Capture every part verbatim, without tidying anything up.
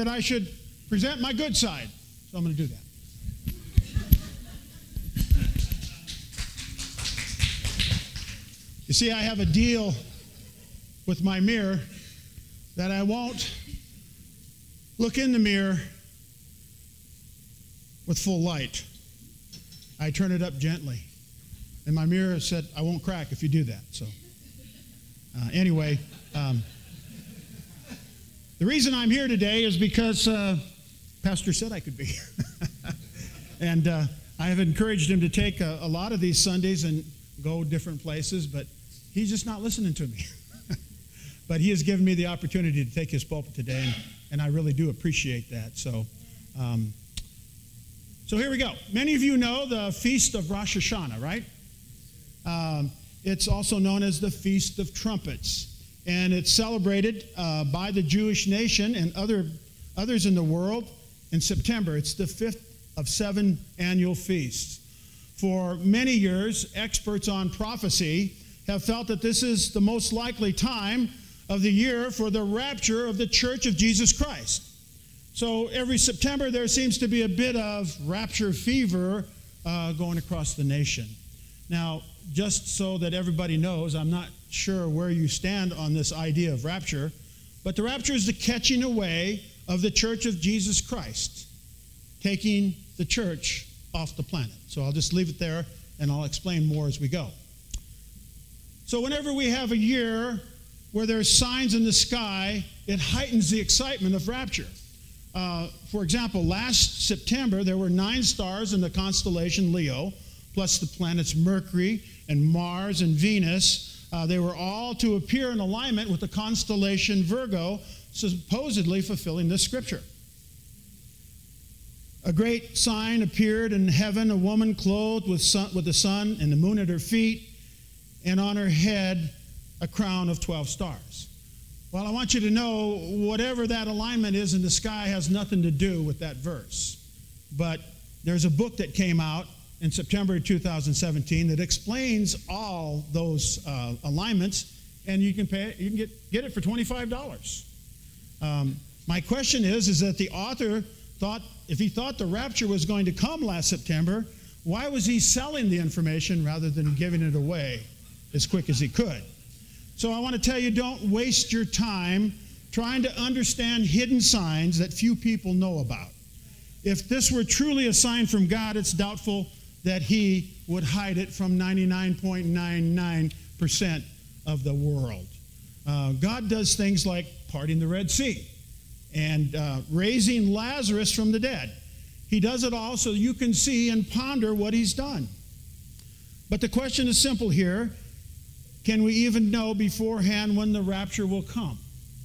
that I should present my good side. So I'm going to do that. You see, I have a deal with my mirror that I won't look in the mirror with full light. I turn it up gently. And my mirror said, I won't crack if you do that. So uh, anyway, um, the reason I'm here today is because uh, Pastor said I could be here. and uh, I have encouraged him to take a, a lot of these Sundays and go different places, but he's just not listening to me. But he has given me the opportunity to take his pulpit today, and, and I really do appreciate that. So, um, so here we go. Many of you know the Feast of Rosh Hashanah, right? Um, it's also known as the Feast of Trumpets, and it's celebrated uh, by the Jewish nation and other others in the world in September. It's the fifth of seven annual feasts. For many years, experts on prophecy have felt that this is the most likely time of the year for the rapture of the Church of Jesus Christ. So every September there seems to be a bit of rapture fever uh, going across the nation. Now, just so that everybody knows, I'm not sure where you stand on this idea of rapture, but the rapture is the catching away of the Church of Jesus Christ, taking the church off the planet. So I'll just leave it there, and I'll explain more as we go. So whenever we have a year where there's signs in the sky, it heightens the excitement of rapture. Uh, for example, last September, there were nine stars in the constellation Leo, plus the planets Mercury and Mars and Venus. Uh, they were all to appear in alignment with the constellation Virgo, supposedly fulfilling this scripture. A great sign appeared in heaven, a woman clothed with, sun, with the sun and the moon at her feet, and on her head a crown of twelve stars. Well, I want you to know whatever that alignment is in the sky has nothing to do with that verse. But there's a book that came out in September two thousand seventeen that explains all those uh, alignments, and you can pay you can get, get it for twenty-five dollars. Um, my question is, is that the author thought, if he thought the rapture was going to come last September, why was he selling the information rather than giving it away as quick as he could? So I want to tell you, don't waste your time trying to understand hidden signs that few people know about. If this were truly a sign from God, it's doubtful that he would hide it from ninety-nine point nine nine percent of the world. Uh, God does things like parting the Red Sea and uh, raising Lazarus from the dead. He does it all so you can see and ponder what he's done. But the question is simple here. Can we even know beforehand when the rapture will come?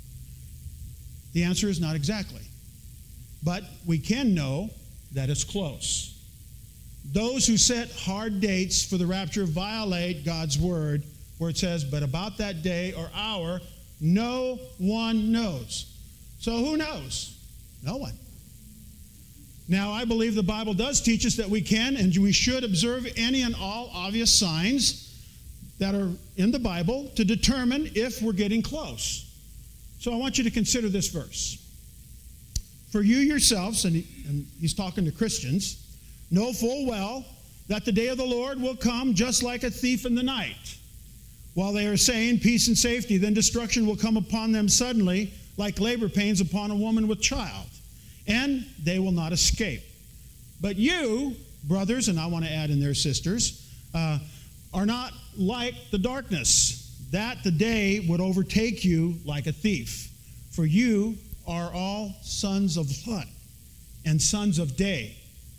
The answer is not exactly. But we can know that it's close. Those who set hard dates for the rapture violate God's word, where it says, but about that day or hour, no one knows. So who knows? No one. Now, I believe the Bible does teach us that we can and we should observe any and all obvious signs that are in the Bible to determine if we're getting close. So I want you to consider this verse. For you yourselves, and, he, and he's talking to Christians, know full well that the day of the Lord will come just like a thief in the night. While they are saying peace and safety, then destruction will come upon them suddenly, like labor pains upon a woman with child, and they will not escape. But you, brothers, and I want to add in there sisters, uh, are not like the darkness, that the day would overtake you like a thief. For you are all sons of light and sons of day.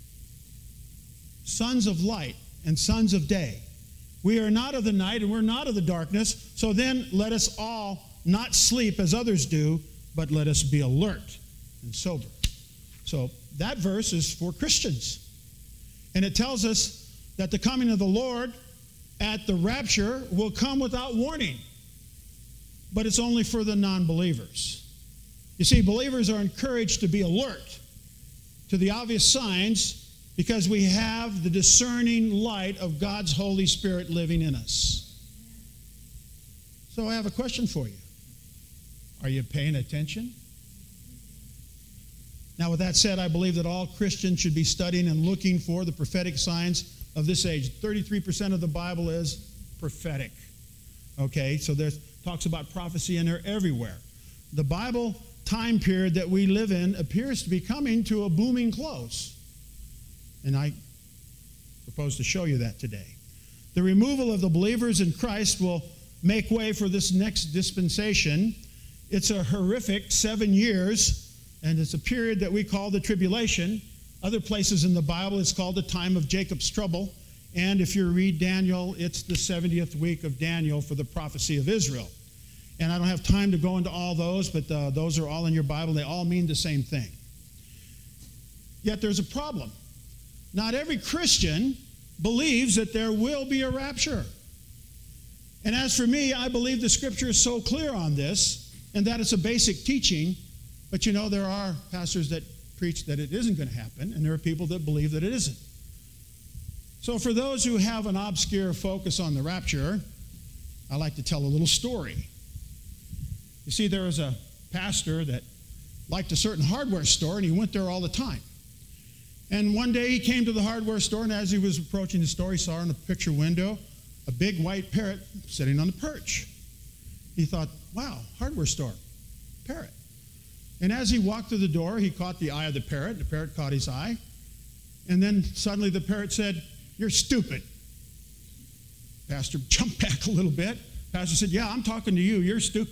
Sons of light and sons of day. We are not of the night and we're not of the darkness, so then let us all not sleep as others do, but let us be alert and sober. So that verse is for Christians. And it tells us that the coming of the Lord at the rapture will come without warning. But it's only for the non-believers. You see, believers are encouraged to be alert to the obvious signs because we have the discerning light of God's Holy Spirit living in us. So I have a question for you. Are you paying attention? Now, with that said, I believe that all Christians should be studying and looking for the prophetic signs of this age. thirty-three percent of the Bible is prophetic. Okay, so there's talks about prophecy in there everywhere. The Bible time period that we live in appears to be coming to a booming close. And I propose to show you that today. The removal of the believers in Christ will make way for this next dispensation. It's a horrific seven years, and it's a period that we call the tribulation. Other places in the Bible, it's called the time of Jacob's trouble. And if you read Daniel, it's the seventieth week of Daniel for the prophecy of Israel. And I don't have time to go into all those, but uh, those are all in your Bible. They all mean the same thing. Yet there's a problem. Not every Christian believes that there will be a rapture. And as for me, I believe the Scripture is so clear on this, and that it's a basic teaching. But you know, there are pastors that preach that it isn't going to happen, and there are people that believe that it isn't. So for those who have an obscure focus on the rapture, I like to tell a little story. You see, there was a pastor that liked a certain hardware store, and he went there all the time. And one day he came to the hardware store, and as he was approaching the store, he saw in the picture window a big white parrot sitting on the perch. He thought, wow, hardware store, parrot. And as he walked through the door, he caught the eye of the parrot. The parrot caught his eye. And then suddenly the parrot said, "You're stupid." Pastor jumped back a little bit. Pastor said, "Yeah, I'm talking to you. You're stupid."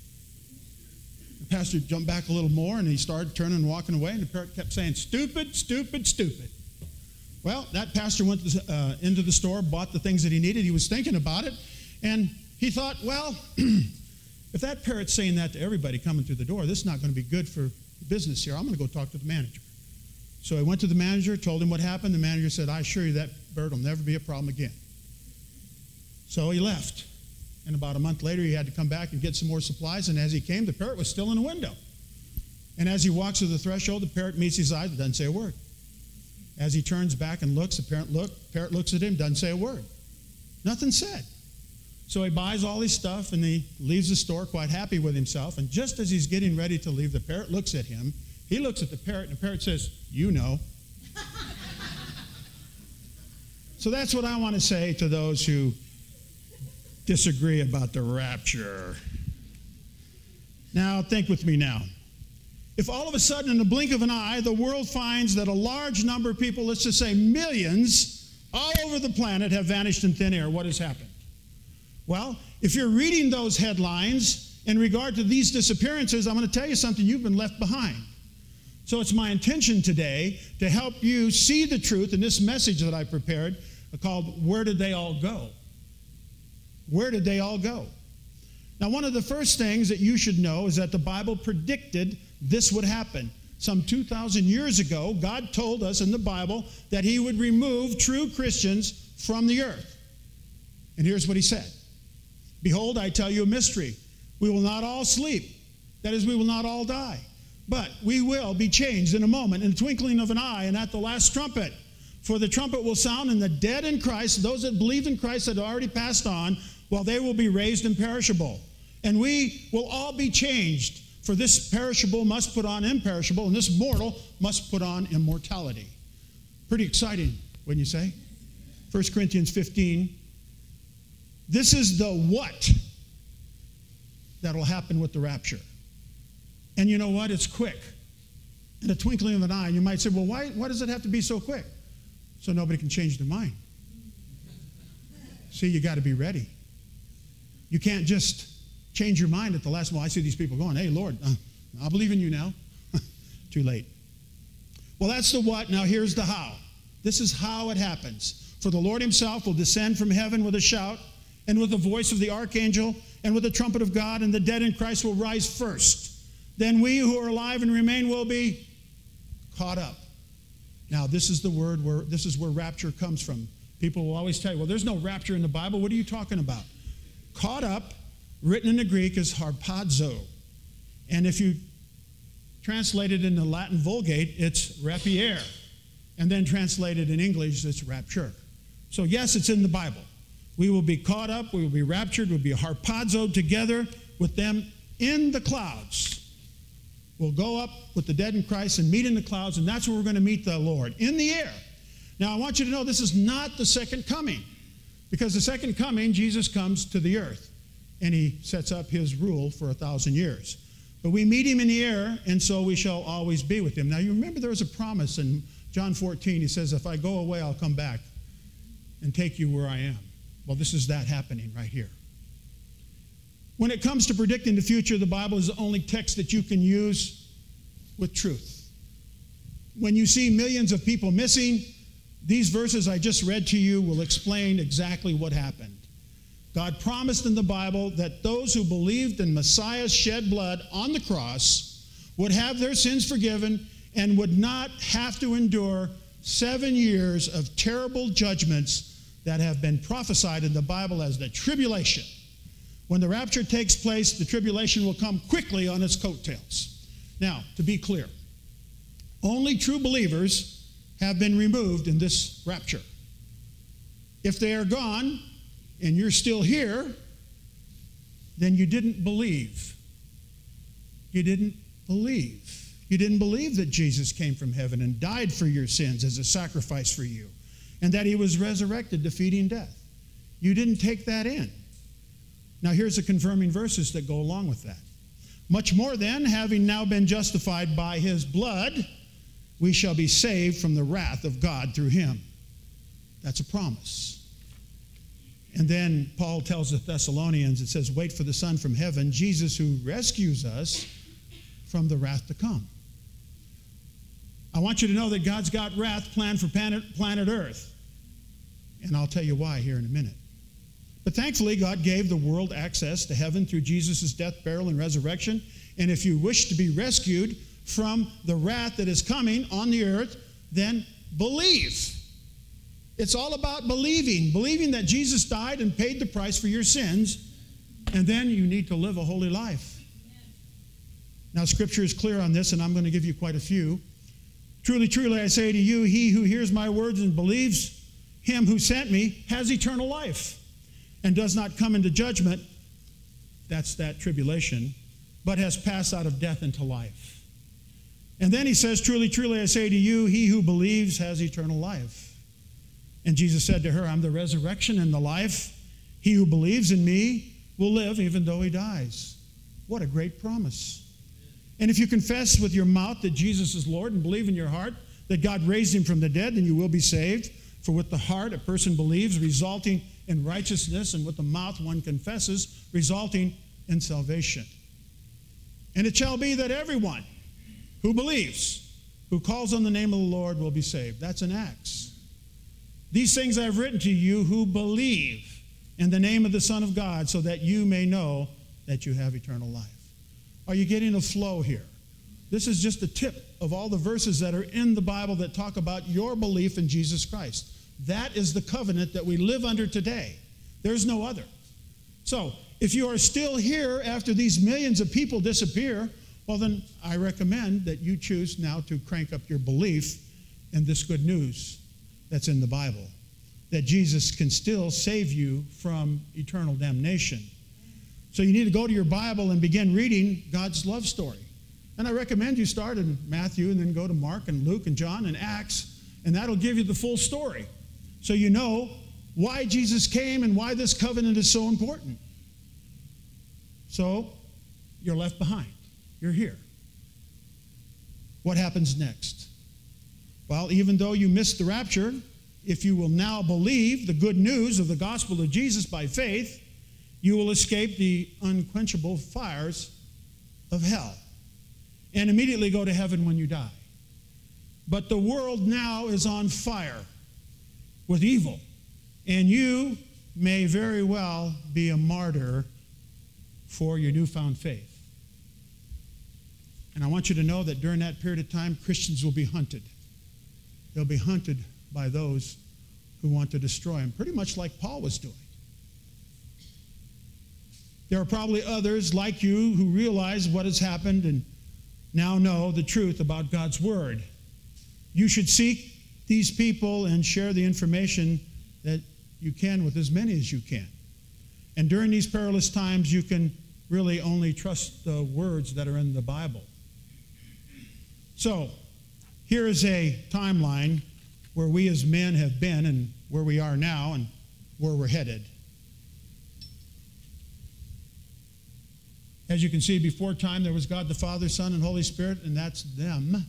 The pastor jumped back a little more, and he started turning and walking away, and the parrot kept saying, "Stupid, stupid, stupid." Well, that pastor went to, uh, into the store, bought the things that he needed. He was thinking about it, and he thought, well, if that parrot's saying that to everybody coming through the door, this is not going to be good for business here. I'm going to go talk to the manager. So he went to the manager, told him what happened. The manager said, "I assure you that bird will never be a problem again." So he left. And about a month later, he had to come back and get some more supplies. And as he came, the parrot was still in the window. And as he walks to the threshold, the parrot meets his eyes and doesn't say a word. As he turns back and looks, the parrot, look, parrot looks at him, doesn't say a word. Nothing said. So he buys all his stuff, and he leaves the store quite happy with himself. And just as he's getting ready to leave, the parrot looks at him. He looks at the parrot, and the parrot says, "You know." So that's what I want to say to those who disagree about the rapture. Now, think with me now. If all of a sudden, in the blink of an eye, the world finds that a large number of people, let's just say millions, all over the planet have vanished in thin air, what has happened? Well, if you're reading those headlines in regard to these disappearances, I'm going to tell you something, you've been left behind. So it's my intention today to help you see the truth in this message that I prepared called, "Where Did They All Go?" Where did they all go? Now, one of the first things that you should know is that the Bible predicted this would happen. Some two thousand years ago, God told us in the Bible that he would remove true Christians from the earth. And here's what he said. "Behold, I tell you a mystery. We will not all sleep. That is, we will not all die. But we will be changed in a moment, in the twinkling of an eye, and at the last trumpet. For the trumpet will sound, and the dead in Christ, those that believed in Christ that had already passed on, well, they will be raised imperishable. And we will all be changed. For this perishable must put on imperishable, and this mortal must put on immortality." Pretty exciting, wouldn't you say? First Corinthians fifteen. This is the what that will happen with the rapture. And you know what? It's quick. In the twinkling of an eye. And you might say, well, why, why does it have to be so quick? So nobody can change their mind. See, you got to be ready. You can't just change your mind at the last. Well, I see these people going, "Hey, Lord, uh, I believe in you now." Too late. Well, that's the what. Now here's the how. This is how it happens. "For the Lord himself will descend from heaven with a shout, and with the voice of the archangel, and with the trumpet of God, and the dead in Christ will rise first. Then we who are alive and remain will be caught up." Now, this is the word where this is where rapture comes from. People will always tell you, "Well, there's no rapture in the Bible. What are you talking about?" Caught up, written in the Greek, is harpazo. And if you translate it in the Latin Vulgate, it's rapier. And then translated in English, it's rapture. So yes, it's in the Bible. We will be caught up, we will be raptured, we'll be harpazoed together with them in the clouds. We'll go up with the dead in Christ and meet in the clouds, and that's where we're going to meet the Lord, in the air. Now, I want you to know this is not the second coming, because the second coming, Jesus comes to the earth, and he sets up his rule for a thousand years. But we meet him in the air, and so we shall always be with him. Now, you remember there was a promise in John fourteen. He says, if I go away, I'll come back and take you where I am. Well, this is that happening right here. When it comes to predicting the future, the Bible is the only text that you can use with truth. When you see millions of people missing, these verses I just read to you will explain exactly what happened. God promised in the Bible that those who believed in Messiah's shed blood on the cross would have their sins forgiven and would not have to endure seven years of terrible judgments that have been prophesied in the Bible as the tribulation. When the rapture takes place, the tribulation will come quickly on its coattails. Now, to be clear, only true believers have been removed in this rapture. If they are gone, and you're still here, then you didn't believe. You didn't believe. You didn't believe that Jesus came from heaven and died for your sins as a sacrifice for you, and that he was resurrected, defeating death. You didn't take that in. Now here's the confirming verses that go along with that. Much more then, having now been justified by his blood, we shall be saved from the wrath of God through him. That's a promise. And then Paul tells the Thessalonians, it says, wait for the Son from heaven, Jesus who rescues us from the wrath to come. I want you to know that God's got wrath planned for planet, planet Earth. And I'll tell you why here in a minute. But thankfully, God gave the world access to heaven through Jesus' death, burial, and resurrection. And if you wish to be rescued from the wrath that is coming on the earth, then believe. It's all about believing, believing that Jesus died and paid the price for your sins, and then you need to live a holy life. Now, Scripture is clear on this, and I'm going to give you quite a few. Truly, truly, I say to you, he who hears my words and believes him who sent me has eternal life and does not come into judgment, that's that tribulation, but has passed out of death into life. And then he says, truly, truly, I say to you, he who believes has eternal life. And Jesus said to her, I'm the resurrection and the life. He who believes in me will live even though he dies. What a great promise. And if you confess with your mouth that Jesus is Lord and believe in your heart that God raised him from the dead, then you will be saved. For with the heart a person believes, resulting in righteousness, and with the mouth one confesses, resulting in salvation. And it shall be that everyone who believes, who calls on the name of the Lord, will be saved. That's in Acts. These things I have written to you who believe in the name of the Son of God, so that you may know that you have eternal life. Are you getting a flow here? This is just a tip of all the verses that are in the Bible that talk about your belief in Jesus Christ. That is the covenant that we live under today. There's no other. So, if you are still here after these millions of people disappear, well then I recommend that you choose now to crank up your belief in this good news that's in the Bible, that Jesus can still save you from eternal damnation. So you need to go to your Bible and begin reading God's love story. And I recommend you start in Matthew and then go to Mark and Luke and John and Acts, and that'll give you the full story. So you know why Jesus came and why this covenant is so important. So you're left behind. You're here. What happens next? Well, even though you missed the rapture, if you will now believe the good news of the gospel of Jesus by faith, you will escape the unquenchable fires of hell and immediately go to heaven when you die. But the world now is on fire with evil, and you may very well be a martyr for your newfound faith. And I want you to know that during that period of time, Christians will be hunted. They'll be hunted by those who want to destroy them, pretty much like Paul was doing. There are probably others like you who realize what has happened and now know the truth about God's word. You should seek these people and share the information that you can with as many as you can. And during these perilous times, you can really only trust the words that are in the Bible. So, here is a timeline where we as men have been and where we are now and where we're headed. As you can see, before time, there was God the Father, Son, and Holy Spirit, and that's them.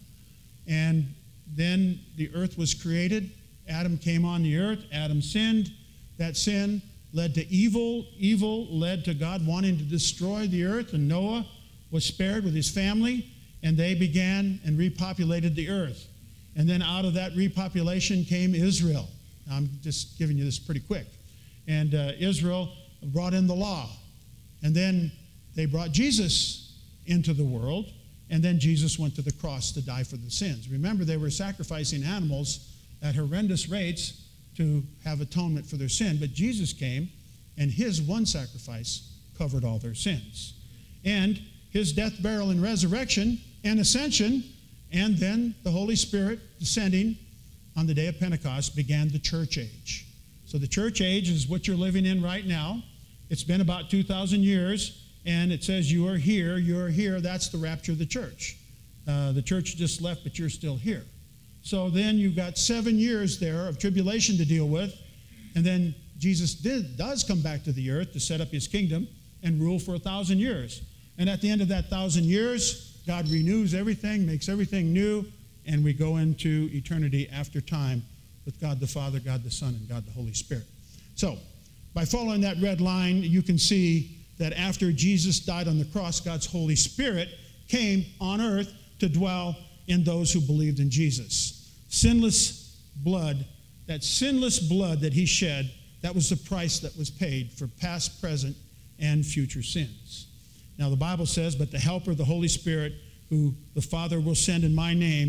And then the earth was created. Adam came on the earth. Adam sinned. That sin led to evil. Evil led to God wanting to destroy the earth, and Noah was spared with his family, and they began and repopulated the earth. And then out of that repopulation came Israel. Now, I'm just giving you this pretty quick. And uh, Israel brought in the law. And then they brought Jesus into the world, and then Jesus went to the cross to die for the sins. Remember, they were sacrificing animals at horrendous rates to have atonement for their sin, but Jesus came, and his one sacrifice covered all their sins. And his death, burial, and resurrection, and ascension, and then the Holy Spirit descending on the day of Pentecost began the church age. So the church age is what you're living in right now. It's been about two thousand years. And it says you are here, you are here. That's the rapture of the church. Uh, the church just left, but you're still here. So then you've got seven years there of tribulation to deal with. And then Jesus did, does come back to the earth to set up his kingdom and rule for a thousand years. And at the end of that thousand years, God renews everything, makes everything new, and we go into eternity after time with God the Father, God the Son, and God the Holy Spirit. So by following that red line, you can see that after Jesus died on the cross, God's Holy Spirit came on earth to dwell in those who believed in Jesus. Sinless blood, that sinless blood that he shed, that was the price that was paid for past, present, and future sins. Now the Bible says, but the Helper, the Holy Spirit, who the Father will send in my name,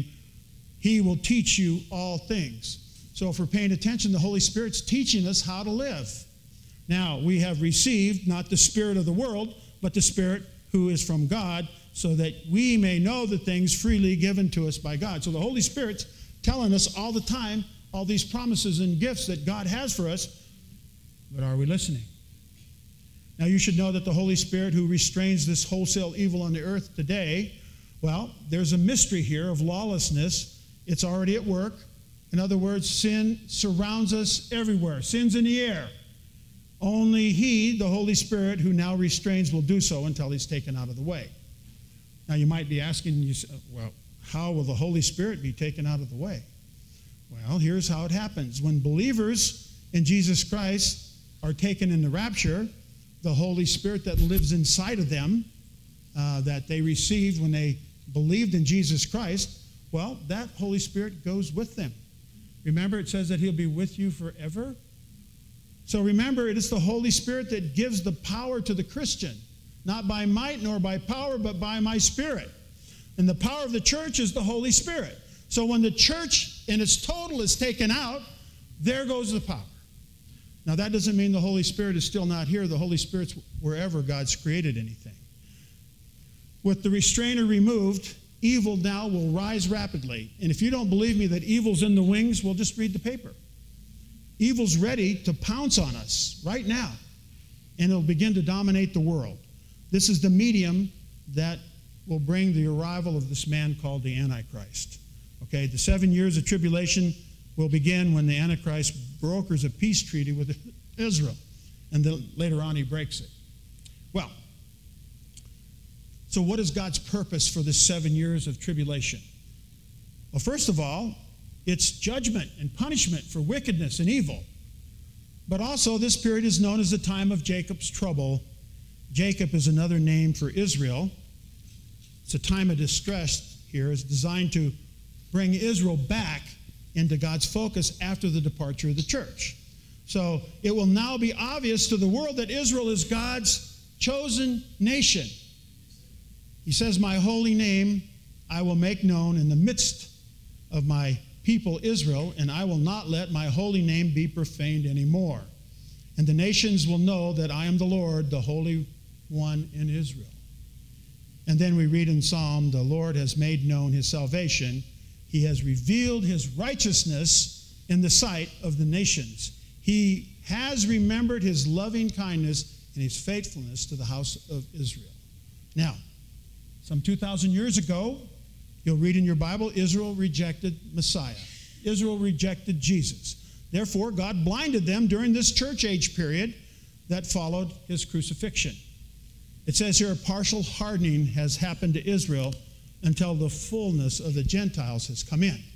he will teach you all things. So if we're paying attention, the Holy Spirit's teaching us how to live. Now, we have received not the spirit of the world, but the Spirit who is from God, so that we may know the things freely given to us by God. So the Holy Spirit's telling us all the time all these promises and gifts that God has for us, but are we listening? Now, you should know that the Holy Spirit who restrains this wholesale evil on the earth today, well, there's a mystery here of lawlessness. It's already at work. In other words, sin surrounds us everywhere. Sin's in the air. Only he, the Holy Spirit, who now restrains, will do so until he's taken out of the way. Now, you might be asking, well, how will the Holy Spirit be taken out of the way? Well, here's how it happens. When believers in Jesus Christ are taken in the rapture, the Holy Spirit that lives inside of them, uh, that they received when they believed in Jesus Christ, well, that Holy Spirit goes with them. Remember, it says that he'll be with you forever. So remember, it is the Holy Spirit that gives the power to the Christian, not by might nor by power, but by my Spirit. And the power of the church is the Holy Spirit. So when the church in its total is taken out, there goes the power. Now, that doesn't mean the Holy Spirit is still not here. The Holy Spirit's wherever God's created anything. With the restrainer removed, evil now will rise rapidly. And if you don't believe me that evil's in the wings, well, just read the paper. Evil's ready to pounce on us right now, and it'll begin to dominate the world. This is the medium that will bring the arrival of this man called the Antichrist. Okay, the seven years of tribulation will begin when the Antichrist brokers a peace treaty with Israel, and then later on he breaks it. Well, so what is God's purpose for this seven years of tribulation? Well, first of all, it's judgment and punishment for wickedness and evil. But also, this period is known as the time of Jacob's trouble. Jacob is another name for Israel. It's a time of distress here. It's designed to bring Israel back into God's focus after the departure of the church. So it will now be obvious to the world that Israel is God's chosen nation. He says, my holy name I will make known in the midst of my people Israel, and I will not let my holy name be profaned anymore. And the nations will know that I am the Lord, the Holy One in Israel. And then we read in Psalm, the Lord has made known his salvation. He has revealed his righteousness in the sight of the nations. He has remembered his loving kindness and his faithfulness to the house of Israel. Now, some two thousand years ago, You'll read in your Bible, Israel rejected Messiah. Israel rejected Jesus. Therefore, God blinded them during this church age period that followed his crucifixion. It says here, a partial hardening has happened to Israel until the fullness of the Gentiles has come in.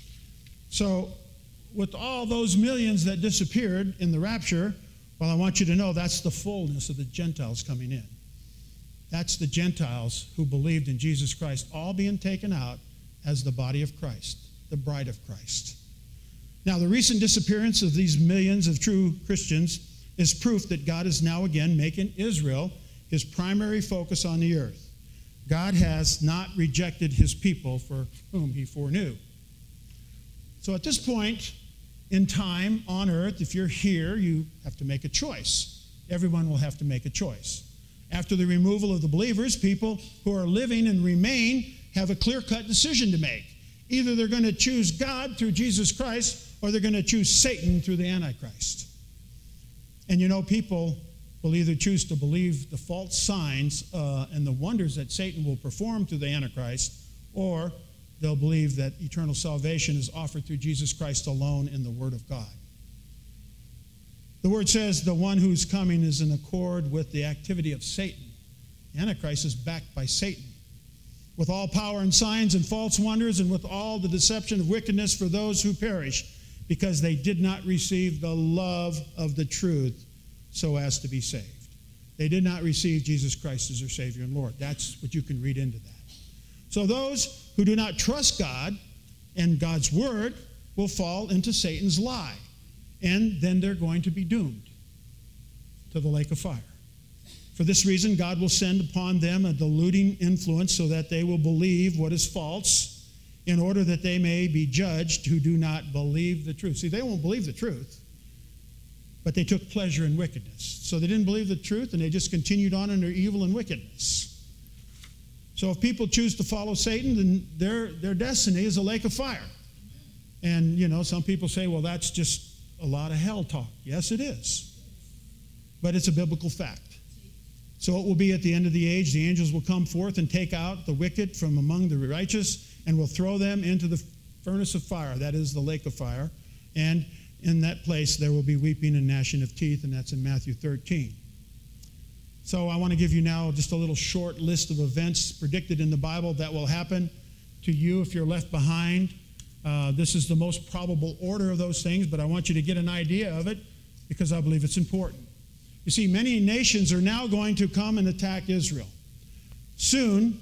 So, with all those millions that disappeared in the rapture, well, I want you to know that's the fullness of the Gentiles coming in. That's the Gentiles who believed in Jesus Christ, all being taken out as the body of Christ, the bride of Christ. Now, the recent disappearance of these millions of true Christians is proof that God is now again making Israel his primary focus on the earth. God has not rejected his people for whom he foreknew. So at this point in time on earth, if you're here, you have to make a choice. Everyone will have to make a choice. After the removal of the believers, people who are living and remain have a clear-cut decision to make. Either they're going to choose God through Jesus Christ, or they're going to choose Satan through the Antichrist. And you know, people will either choose to believe the false signs uh, and the wonders that Satan will perform through the Antichrist, or they'll believe that eternal salvation is offered through Jesus Christ alone in the Word of God. The Word says the one who's coming is in accord with the activity of Satan. The Antichrist is backed by Satan, with all power and signs and false wonders, and with all the deception of wickedness for those who perish, because they did not receive the love of the truth so as to be saved. They did not receive Jesus Christ as their Savior and Lord. That's what you can read into that. So those who do not trust God and God's Word will fall into Satan's lie, and then they're going to be doomed to the lake of fire. For this reason, God will send upon them a deluding influence so that they will believe what is false, in order that they may be judged who do not believe the truth. See, they won't believe the truth, but they took pleasure in wickedness. So they didn't believe the truth, and they just continued on in their evil and wickedness. So if people choose to follow Satan, then their, their destiny is a lake of fire. And, you know, some people say, well, that's just a lot of hell talk. Yes, it is. But it's a biblical fact. So it will be at the end of the age, the angels will come forth and take out the wicked from among the righteous, and will throw them into the furnace of fire, that is the lake of fire. And in that place there will be weeping and gnashing of teeth, and that's in Matthew thirteen. So I want to give you now just a little short list of events predicted in the Bible that will happen to you if you're left behind. Uh, this is the most probable order of those things, but I want you to get an idea of it because I believe it's important. You see, many nations are now going to come and attack Israel. Soon,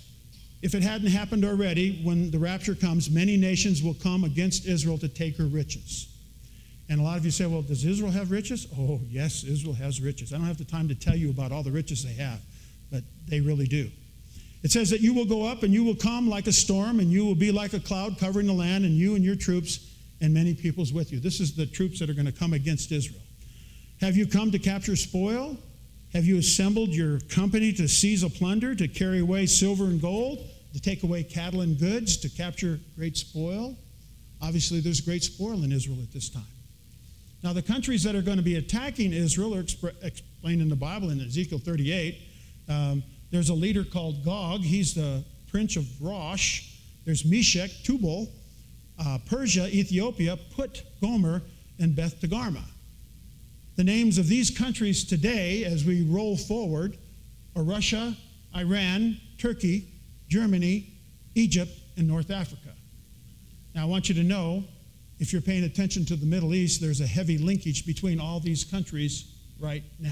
if it hadn't happened already, when the rapture comes, many nations will come against Israel to take her riches. And a lot of you say, well, does Israel have riches? Oh, yes, Israel has riches. I don't have the time to tell you about all the riches they have, but they really do. It says that you will go up and you will come like a storm, and you will be like a cloud covering the land, and you and your troops and many peoples with you. This is the troops that are going to come against Israel. Have you come to capture spoil? Have you assembled your company to seize a plunder, to carry away silver and gold, to take away cattle and goods, to capture great spoil? Obviously, there's great spoil in Israel at this time. Now, the countries that are going to be attacking Israel are exp- explained in the Bible in Ezekiel thirty-eight. Um, there's a leader called Gog. He's the prince of Rosh. There's Meshech, Tubal, uh, Persia, Ethiopia, Put, Gomer, and Beth Togarmah. The names of these countries today, as we roll forward, are Russia, Iran, Turkey, Germany, Egypt, and North Africa. Now, I want you to know, if you're paying attention to the Middle East, there's a heavy linkage between all these countries right now.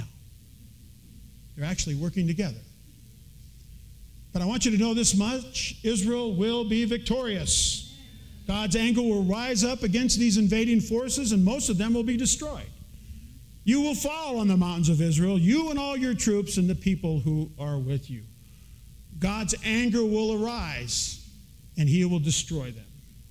They're actually working together. But I want you to know this much: Israel will be victorious. God's anger will rise up against these invading forces, and most of them will be destroyed. You will fall on the mountains of Israel, you and all your troops and the people who are with you. God's anger will arise, and he will destroy them.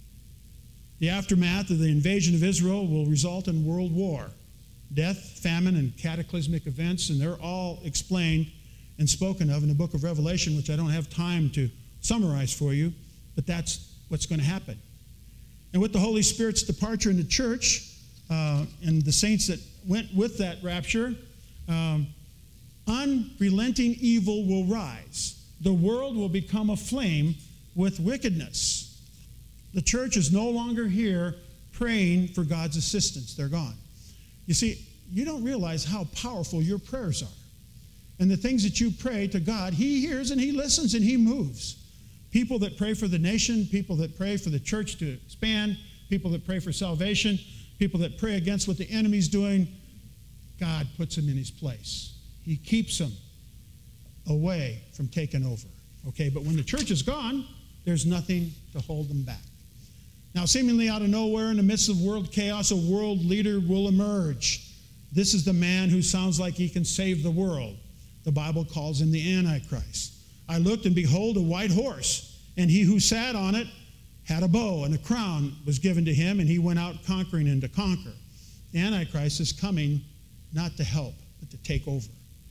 The aftermath of the invasion of Israel will result in world war, death, famine, and cataclysmic events, and they're all explained and spoken of in the book of Revelation, which I don't have time to summarize for you, but that's what's going to happen. And with the Holy Spirit's departure in the church, uh, and the saints that went with that rapture, um, unrelenting evil will rise. The world will become a flame with wickedness. The church is no longer here praying for God's assistance. They're gone. You see, you don't realize how powerful your prayers are. And the things that you pray to God, He hears and He listens and He moves. People that pray for the nation, people that pray for the church to expand, people that pray for salvation, people that pray against what the enemy's doing, God puts them in His place. He keeps them away from taking over. Okay, but when the church is gone, there's nothing to hold them back. Now, seemingly out of nowhere, in the midst of world chaos, a world leader will emerge. This is the man who sounds like he can save the world. The Bible calls him the Antichrist. I looked, and behold, a white horse, and he who sat on it had a bow, and a crown was given to him, and he went out conquering and to conquer. The Antichrist is coming not to help, but to take over.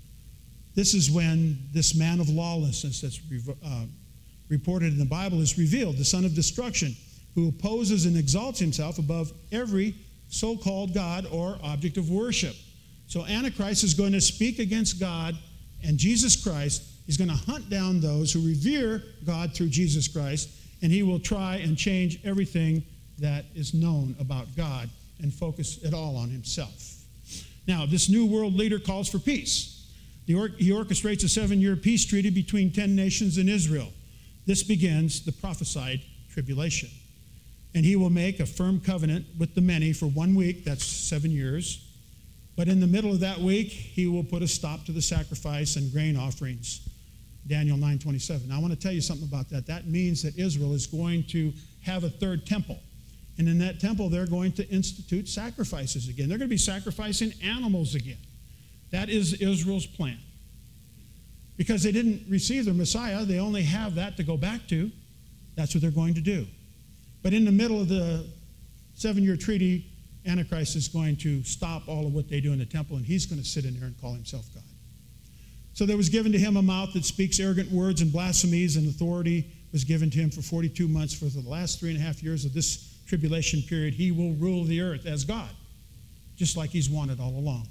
This is when this man of lawlessness that's uh, reported in the Bible is revealed, the son of destruction, who opposes and exalts himself above every so-called God or object of worship. So Antichrist is going to speak against God and Jesus Christ. He's going to hunt down those who revere God through Jesus Christ, and he will try and change everything that is known about God and focus it all on himself. Now, this new world leader calls for peace. He orchestrates a seven-year peace treaty between ten nations and Israel. This begins the prophesied tribulation. And he will make a firm covenant with the many for one week, that's seven years. But in the middle of that week, he will put a stop to the sacrifice and grain offerings. Daniel nine twenty-seven. Now, I want to tell you something about that. That means that Israel is going to have a third temple. And in that temple, they're going to institute sacrifices again. They're going to be sacrificing animals again. That is Israel's plan. Because they didn't receive their Messiah, they only have that to go back to. That's what they're going to do. But in the middle of the seven-year treaty, Antichrist is going to stop all of what they do in the temple, and he's going to sit in there and call himself God. So there was given to him a mouth that speaks arrogant words and blasphemies, and authority was given to him for forty-two months. For the last three and a half years of this tribulation period, he will rule the earth as God, just like he's wanted all along.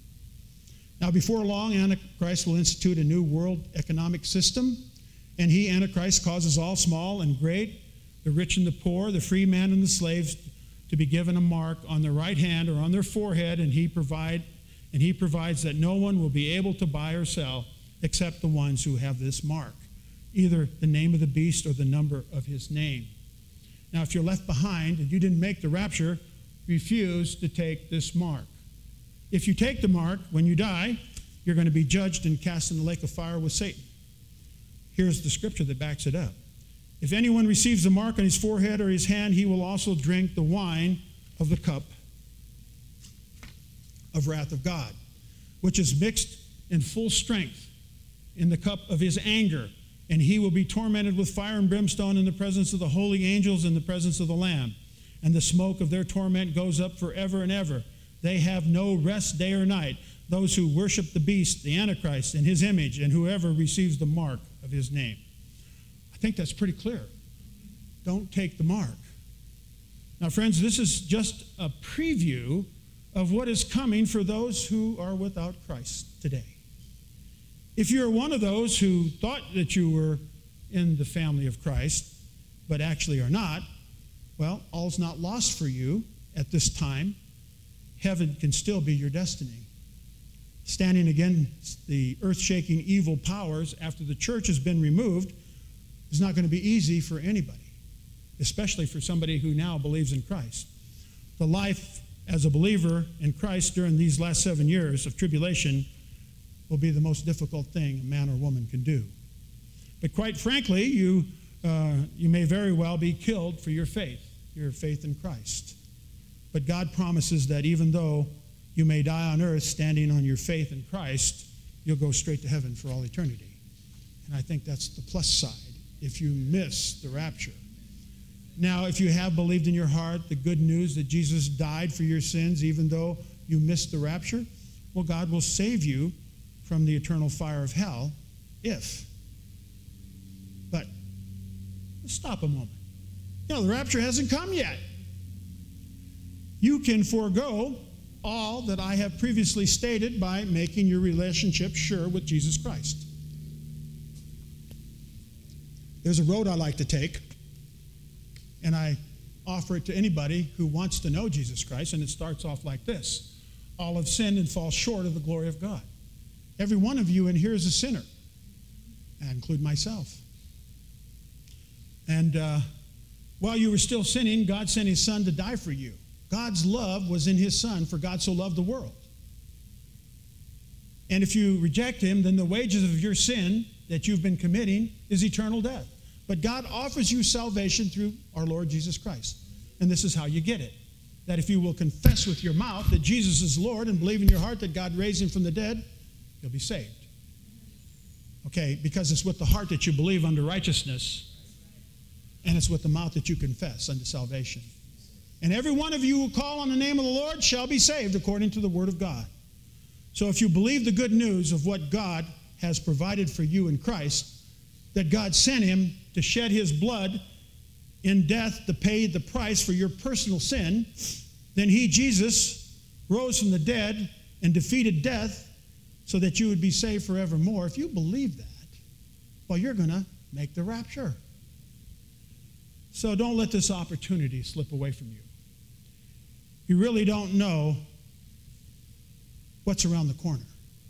Now, before long, Antichrist will institute a new world economic system, and he, Antichrist, causes all small and great, the rich and the poor, the free man and the slaves, to be given a mark on their right hand or on their forehead, and he provide and he provides that no one will be able to buy or sell except the ones who have this mark, either the name of the beast or the number of his name. Now, if you're left behind and you didn't make the rapture, refuse to take this mark. If you take the mark, when you die, you're going to be judged and cast in the lake of fire with Satan. Here's the scripture that backs it up. If anyone receives the mark on his forehead or his hand, he will also drink the wine of the cup of wrath of God, which is mixed in full strength in the cup of his anger. And he will be tormented with fire and brimstone in the presence of the holy angels and the presence of the Lamb. And the smoke of their torment goes up forever and ever. They have no rest day or night, those who worship the beast, the Antichrist, in his image, and whoever receives the mark of his name. I think that's pretty clear. Don't take the mark. Now, friends, this is just a preview of what is coming for those who are without Christ today. If you're one of those who thought that you were in the family of Christ, but actually are not, well, all's not lost for you at this time. Heaven can still be your destiny. Standing against the earth-shaking evil powers after the church has been removed is not going to be easy for anybody, especially for somebody who now believes in Christ. The life as a believer in Christ during these last seven years of tribulation will be the most difficult thing a man or woman can do. But quite frankly, you, uh, you may very well be killed for your faith, your faith in Christ. But God promises that even though you may die on earth standing on your faith in Christ, you'll go straight to heaven for all eternity. And I think that's the plus side if you miss the rapture. Now, if you have believed in your heart the good news that Jesus died for your sins, even though you missed the rapture, well, God will save you from the eternal fire of hell if. But let's stop a moment. You know, the rapture hasn't come yet. You can forego all that I have previously stated by making your relationship sure with Jesus Christ. There's a road I like to take, and I offer it to anybody who wants to know Jesus Christ, and it starts off like this. All have sinned and fall short of the glory of God. Every one of you in here is a sinner. I include myself. And uh, while you were still sinning, God sent his son to die for you. God's love was in his son, for God so loved the world. And if you reject him, then the wages of your sin that you've been committing is eternal death. But God offers you salvation through our Lord Jesus Christ. And this is how you get it. That if you will confess with your mouth that Jesus is Lord and believe in your heart that God raised him from the dead, you'll be saved. Okay, because it's with the heart that you believe unto righteousness, and it's with the mouth that you confess unto salvation. And every one of you who call on the name of the Lord shall be saved according to the word of God. So if you believe the good news of what God has provided for you in Christ, that God sent him to shed his blood in death to pay the price for your personal sin, then he, Jesus, rose from the dead and defeated death so that you would be saved forevermore. If you believe that, well, you're going to make the rapture. So don't let this opportunity slip away from you. You really don't know what's around the corner.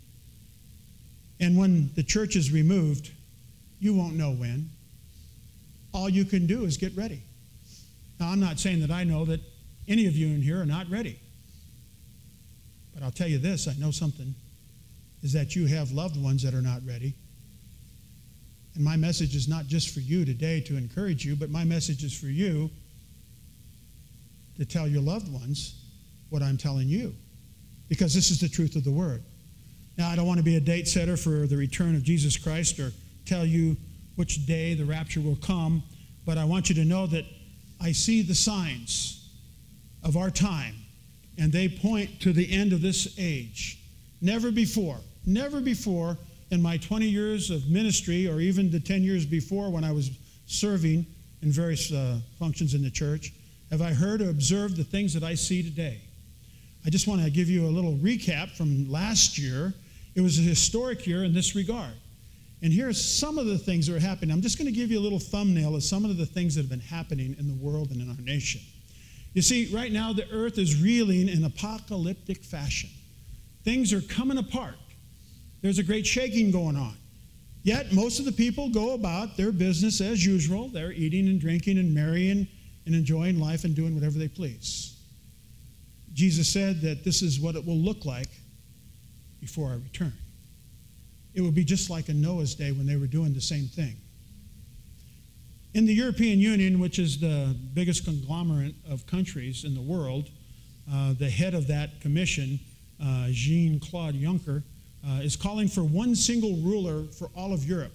And when the church is removed, you won't know when. All you can do is get ready. Now, I'm not saying that I know that any of you in here are not ready. But I'll tell you this, I know something, is that you have loved ones that are not ready. And my message is not just for you today to encourage you, but my message is for you to tell your loved ones what I'm telling you. Because this is the truth of the word. Now, I don't want to be a date setter for the return of Jesus Christ or tell you which day the rapture will come, but I want you to know that I see the signs of our time, and they point to the end of this age. Never before, never before in my twenty years of ministry, or even the ten years before when I was serving in various uh, functions in the church, have I heard or observed the things that I see today. I just want to give you a little recap from last year. It was a historic year in this regard. And here's some of the things that are happening. I'm just going to give you a little thumbnail of some of the things that have been happening in the world and in our nation. You see, right now the earth is reeling in apocalyptic fashion. Things are coming apart. There's a great shaking going on. Yet most of the people go about their business as usual. They're eating and drinking and marrying and enjoying life and doing whatever they please. Jesus said that this is what it will look like before I return. It would be just like in Noah's day when they were doing the same thing. In the European Union, which is the biggest conglomerate of countries in the world, uh, the head of that commission, uh, Jean-Claude Juncker, uh, is calling for one single ruler for all of Europe.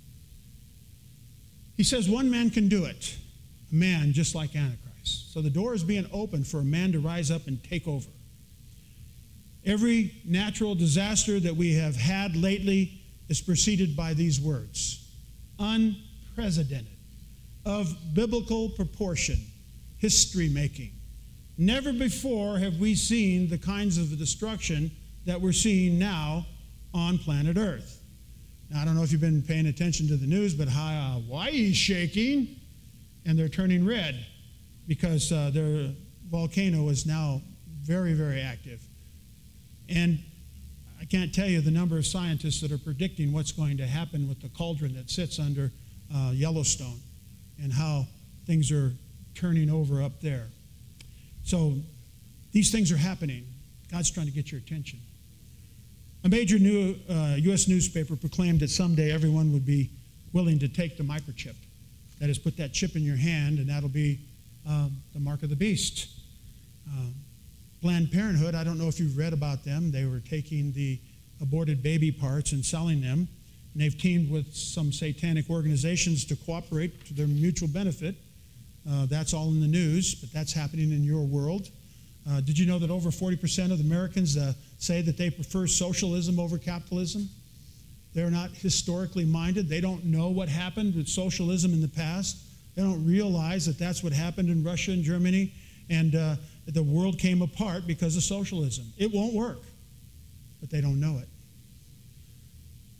He says one man can do it, a man just like Antichrist. So the door is being opened for a man to rise up and take over. Every natural disaster that we have had lately is preceded by these words: unprecedented, of biblical proportion, history-making. Never before have we seen the kinds of destruction that we're seeing now on planet Earth. Now, I don't know if you've been paying attention to the news, but Hawaii is shaking, and they're turning red because uh, their volcano is now very, very active. And I can't tell you the number of scientists that are predicting what's going to happen with the cauldron that sits under uh, Yellowstone and how things are turning over up there. So these things are happening. God's trying to get your attention. A major new uh, U S newspaper proclaimed that someday everyone would be willing to take the microchip. That is, put that chip in your hand, and that'll be um, the mark of the beast. Um, Planned Parenthood, I don't know if you've read about them. They were taking the aborted baby parts and selling them. And they've teamed with some satanic organizations to cooperate to their mutual benefit. Uh, that's all in the news, but that's happening in your world. Uh, did you know that over forty percent of Americans uh, say that they prefer socialism over capitalism? They're not historically minded. They don't know what happened with socialism in the past. They don't realize that that's what happened in Russia and Germany. And uh, the world came apart because of socialism. It won't work, but they don't know it.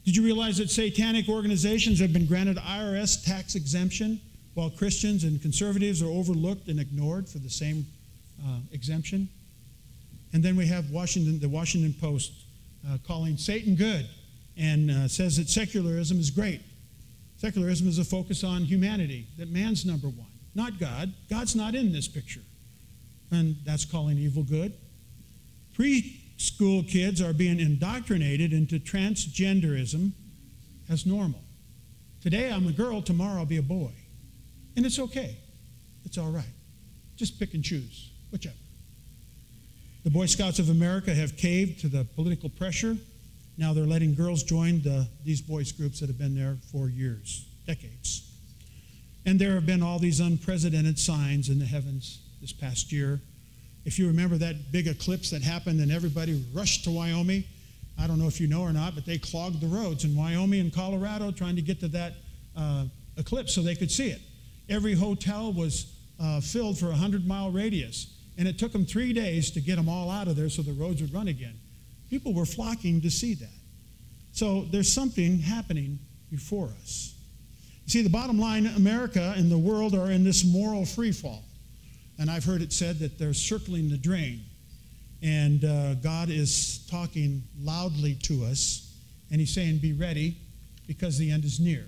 Did you realize that satanic organizations have been granted I R S tax exemption, while Christians and conservatives are overlooked and ignored for the same uh, exemption? And then we have Washington, the Washington Post uh, calling Satan good, and uh, says that secularism is great. Secularism is a focus on humanity, that man's number one, not God. God's not in this picture. And that's calling evil good. Preschool kids are being indoctrinated into transgenderism as normal. Today I'm a girl, tomorrow I'll be a boy. And it's okay. It's all right. Just pick and choose, whichever. The Boy Scouts of America have caved to the political pressure. Now they're letting girls join the, these boys groups that have been there for years, decades. And there have been all these unprecedented signs in the heavens this past year. If you remember that big eclipse that happened and everybody rushed to Wyoming, I don't know if you know or not, but they clogged the roads in Wyoming and Colorado trying to get to that uh, eclipse so they could see it. Every hotel was uh, filled for a hundred-mile radius, and it took them three days to get them all out of there so the roads would run again. People were flocking to see that. So there's something happening before us. You see, the bottom line, America and the world are in this moral freefall. And I've heard it said that they're circling the drain. And uh, God is talking loudly to us, and he's saying, be ready, because the end is near.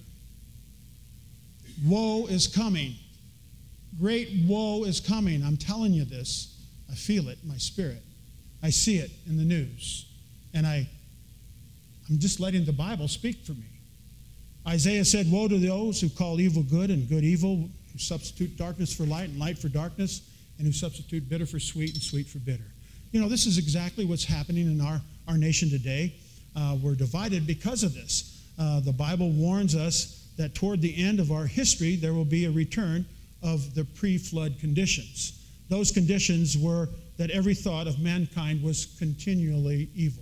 Woe is coming. Great woe is coming. I'm telling you this. I feel it in my spirit. I see it in the news. And I, I'm just letting the Bible speak for me. Isaiah said, woe to those who call evil good and good evil, who substitute darkness for light and light for darkness, and who substitute bitter for sweet and sweet for bitter. You know, this is exactly what's happening in our, our nation today. Uh, we're divided because of this. Uh, the Bible warns us that toward the end of our history, there will be a return of the pre-flood conditions. Those conditions were that every thought of mankind was continually evil.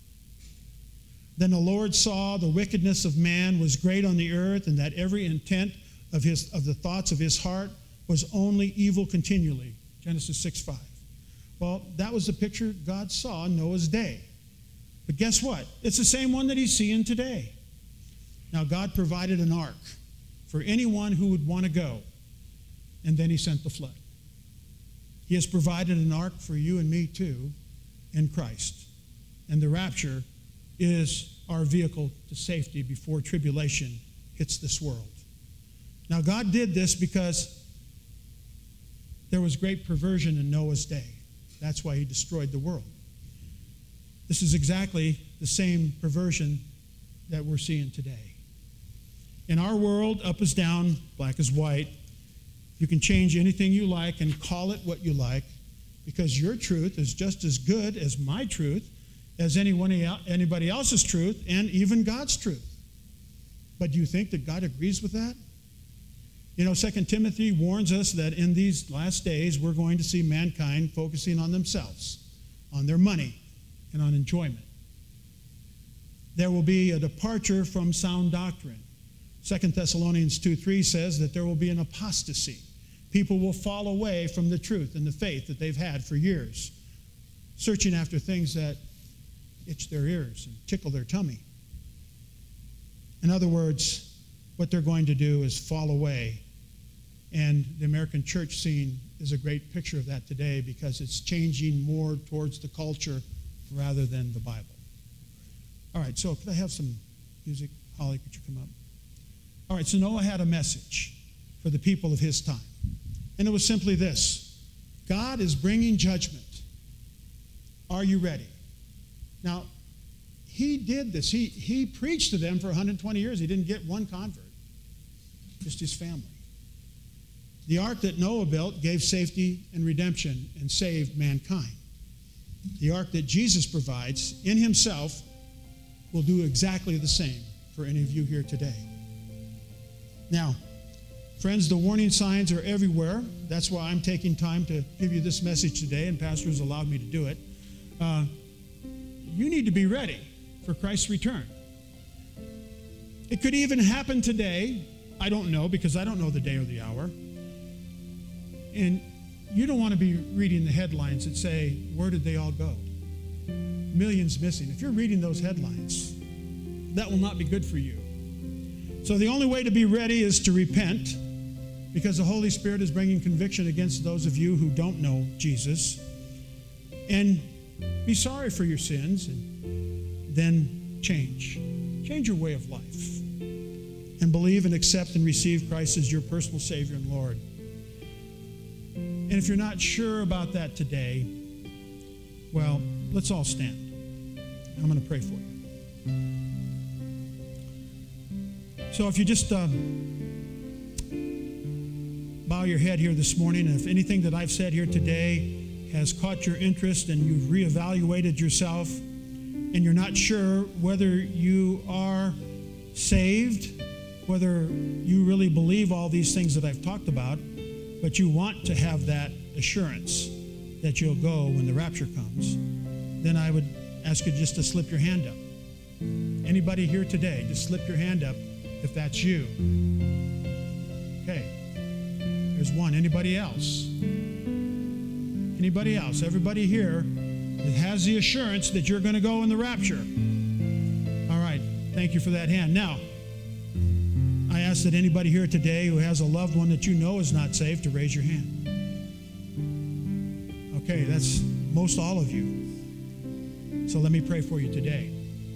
Then the Lord saw the wickedness of man was great on the earth, and that every intent of his of the thoughts of his heart was only evil continually. Genesis six five. Well, that was the picture God saw in Noah's day. But guess what? It's the same one that he's seeing today. Now, God provided an ark for anyone who would want to go, and then he sent the flood. He has provided an ark for you and me too in Christ. And the rapture is our vehicle to safety before tribulation hits this world. Now, God did this because there was great perversion in Noah's day. That's why he destroyed the world. This is exactly the same perversion that we're seeing today. In our world, up is down, black is white. You can change anything you like and call it what you like, because your truth is just as good as my truth, as anyone, anybody else's truth, and even God's truth. But do you think that God agrees with that? You know, Second Timothy warns us that in these last days, we're going to see mankind focusing on themselves, on their money, and on enjoyment. There will be a departure from sound doctrine. Second Thessalonians two three says that there will be an apostasy. People will fall away from the truth and the faith that they've had for years, searching after things that itch their ears and tickle their tummy. In other words, what they're going to do is fall away. And the American church scene is a great picture of that today, because it's changing more towards the culture rather than the Bible. All right, so could I have some music? Holly, could you come up? All right, so Noah had a message for the people of his time. And it was simply this: God is bringing judgment. Are you ready? Now, he did this. He, he preached to them for one hundred twenty years. He didn't get one convert, just his family. The ark that Noah built gave safety and redemption and saved mankind. The ark that Jesus provides in himself will do exactly the same for any of you here today. Now, friends, the warning signs are everywhere. That's why I'm taking time to give you this message today, and Pastor has allowed me to do it. Uh, you need to be ready for Christ's return. It could even happen today. I don't know, because I don't know the day or the hour. And you don't want to be reading the headlines that say, where did they all go? Millions missing. If you're reading those headlines, that will not be good for you. So the only way to be ready is to repent, because the Holy Spirit is bringing conviction against those of you who don't know Jesus. And be sorry for your sins, and then change. Change your way of life. And believe and accept and receive Christ as your personal Savior and Lord. And if you're not sure about that today, well, let's all stand. I'm going to pray for you. So if you just uh, bow your head here this morning, and if anything that I've said here today has caught your interest and you've reevaluated yourself and you're not sure whether you are saved, whether you really believe all these things that I've talked about, but you want to have that assurance that you'll go when the rapture comes, then I would ask you just to slip your hand up. Anybody here today, just slip your hand up if that's you. Okay. There's one. Anybody else? Anybody else? Everybody here that has the assurance that you're going to go in the rapture. All right. Thank you for that hand. Now, I ask that anybody here today who has a loved one that you know is not saved to raise your hand. Okay, that's most all of you. So let me pray for you today.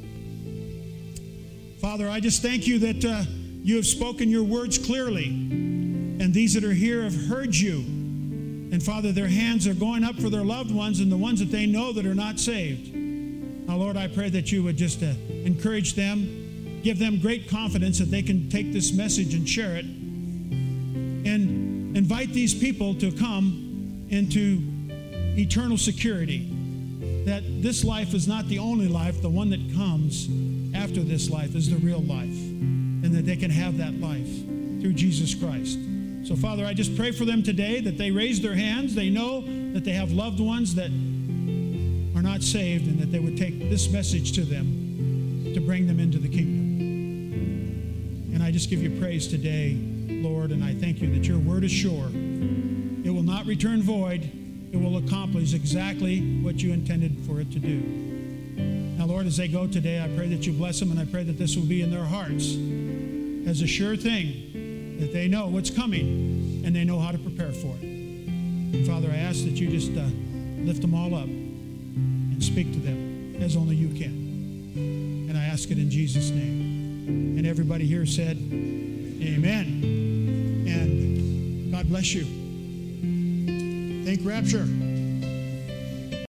Father, I just thank you that uh, you have spoken your words clearly, and these that are here have heard you. And Father, their hands are going up for their loved ones and the ones that they know that are not saved. Now, Lord, I pray that you would just uh, encourage them, give them great confidence that they can take this message and share it, and invite these people to come into eternal security, that this life is not the only life. The one that comes after this life is the real life, and that they can have that life through Jesus Christ. So, Father, I just pray for them today that they raise their hands. They know that they have loved ones that are not saved, and that they would take this message to them to bring them into the kingdom. And I just give you praise today, Lord, and I thank you that your word is sure. It will not return void. It will accomplish exactly what you intended for it to do. Now, Lord, as they go today, I pray that you bless them, and I pray that this will be in their hearts as a sure thing, that they know what's coming and they know how to prepare for it. And Father, I ask that you just uh, lift them all up and speak to them as only you can. And I ask it in Jesus' name. And everybody here said, amen. And God bless you. Think rapture.